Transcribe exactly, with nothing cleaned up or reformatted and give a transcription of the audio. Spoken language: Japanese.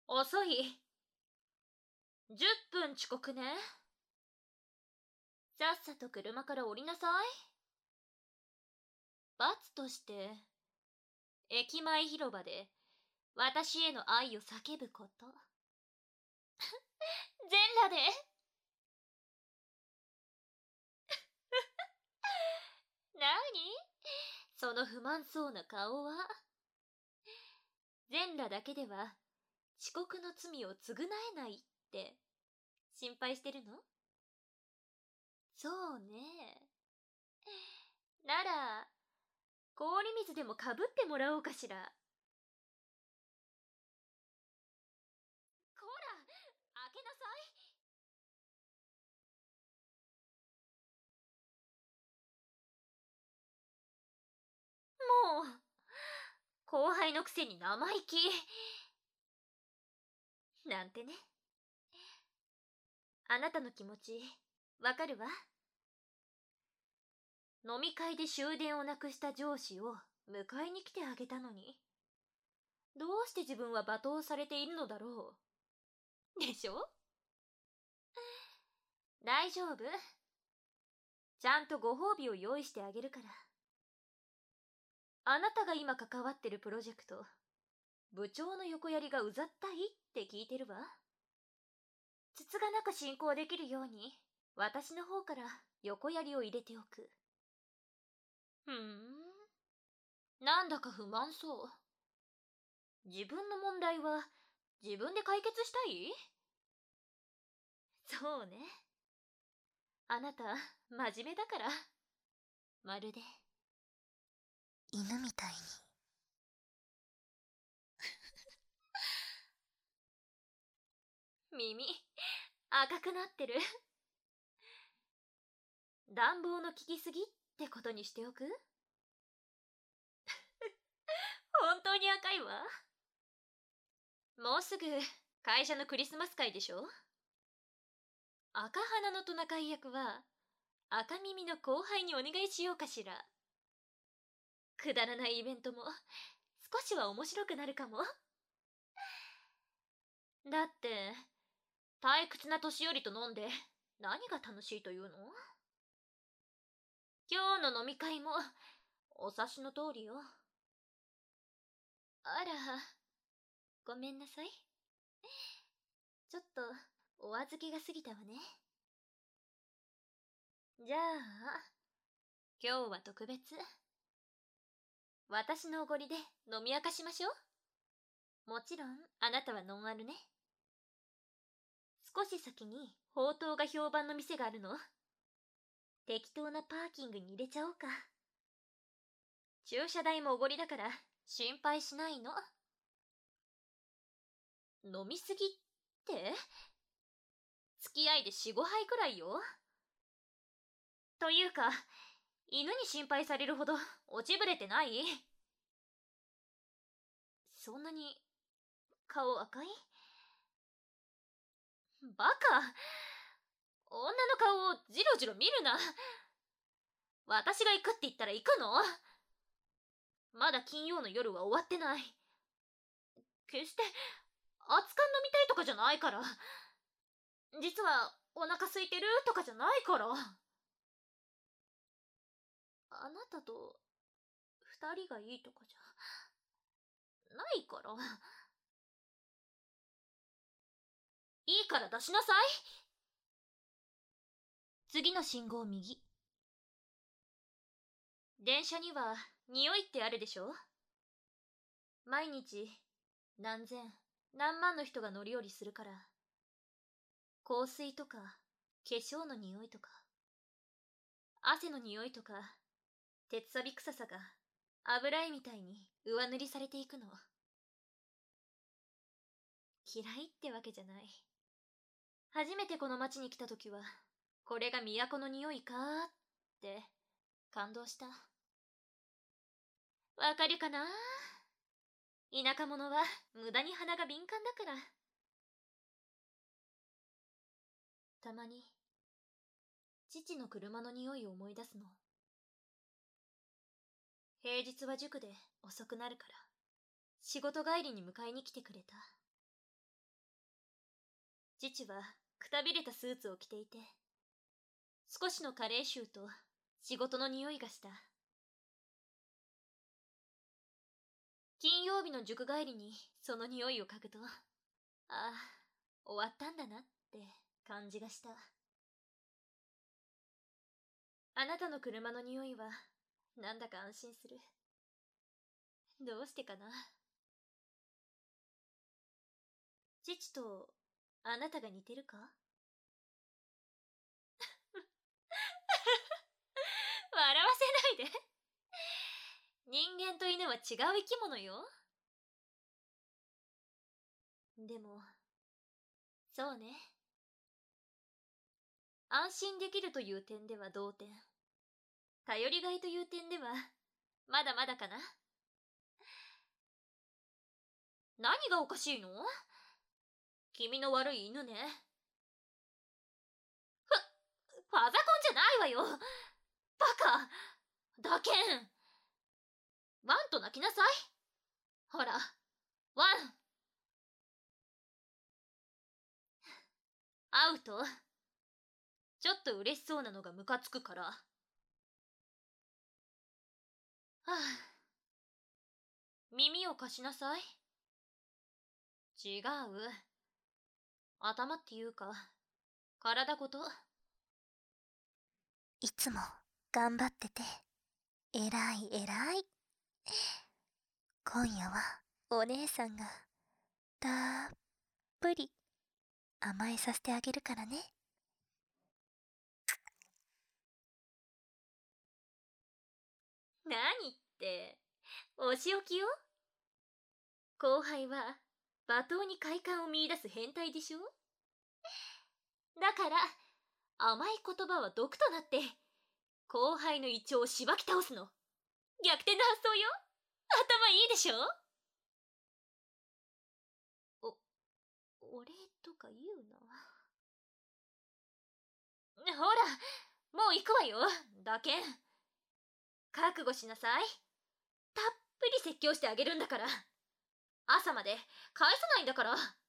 遅い。じゅっぷん遅刻ね。さっさと車から降りなさい。罰として、駅前広場で私への愛を叫ぶこと。全裸で。なにその不満そうな顔は。全裸だけでは遅刻の罪を償えないって心配してるの？そうね。なら、氷水でもかぶってもらおうかしら。こら、開けなさい。もう、後輩のくせに生意気。なんてね。あなたの気持ち、わかるわ。飲み会で終電をなくした上司を迎えに来てあげたのに、どうして自分は罵倒されているのだろう。でしょ？大丈夫。ちゃんとご褒美を用意してあげるから。あなたが今関わってるプロジェクト、部長の横やりがうざったいって聞いてるわ。つつがなく進行できるように、私の方から横やりを入れておく。ふーん。なんだか不満そう。自分の問題は自分で解決したい？そうね。あなた、真面目だから。まるで、犬みたいに。耳、赤くなってる。暖房の効きすぎってことにしておく？本当に赤いわ。もうすぐ会社のクリスマス会でしょ？赤鼻のトナカイ役は赤耳の後輩にお願いしようかしら。くだらないイベントも少しは面白くなるかも。だって退屈な年寄りと飲んで何が楽しいというの？今日の飲み会もお察しの通りよ。あら、ごめんなさい。ちょっとお預けが過ぎたわね。じゃあ今日は特別。私のおごりで飲み明かしましょう。もちろんあなたはノンアルね。少し先にほうとうが評判の店があるの。適当なパーキングに入れちゃおうか。駐車代もおごりだから心配しないの。飲みすぎって？付き合いでよん、ごはいくらいよ。というか、犬に心配されるほど落ちぶれてない？そんなに顔赤い？バカ。女の顔をジロジロ見るな。私が行くって言ったら行くの？まだ金曜の夜は終わってない。決して熱燗飲みたいとかじゃないから。実はお腹空いてるとかじゃないから。あなたと二人がいいとかじゃないから。いいから出しなさい。次の信号右。電車には匂いってあるでしょ？毎日何千何万の人が乗り降りするから、香水とか化粧の匂いとか汗の匂いとか鉄錆臭さが油絵みたいに上塗りされていくの。嫌いってわけじゃない。初めてこの町に来た時はこれが都の匂いかーって感動した。わかるかな？田舎者は無駄に鼻が敏感だから。たまに父の車の匂いを思い出すの。平日は塾で遅くなるから仕事帰りに迎えに来てくれた。 父はくたびれたスーツを着ていて、少しの加齢臭と仕事の匂いがした。金曜日の塾帰りにその匂いを嗅ぐと、ああ、終わったんだなって感じがした。あなたの車の匂いはなんだか安心する。どうしてかな。父とあなたが似てるか？笑わせないで。人間と犬は違う生き物よ。でも、そうね。安心できるという点では同点。頼りがいという点では、まだまだかな。何がおかしいの？君の悪い犬ね。ふ、ファザコンじゃないわよ。バカ。だけん。ワンと泣きなさい。ほら、ワン。会うと、ちょっと嬉しそうなのがムカつくから。はあ、耳を貸しなさい。違う。頭っていうか、体ごと。 いつも頑張ってて、えらいえらい。今夜はお姉さんがたっぷり甘えさせてあげるからね。 何って、お仕置きよ。後輩は罵倒に快感を見出す変態でしょ。だから甘い言葉は毒となって後輩の胃腸をしばき倒すの。逆転の発想よ。頭いいでしょ。お、お礼とか言うな。ほら、もう行くわよ。だけん覚悟しなさい。たっぷり説教してあげるんだから。朝まで返さないんだから。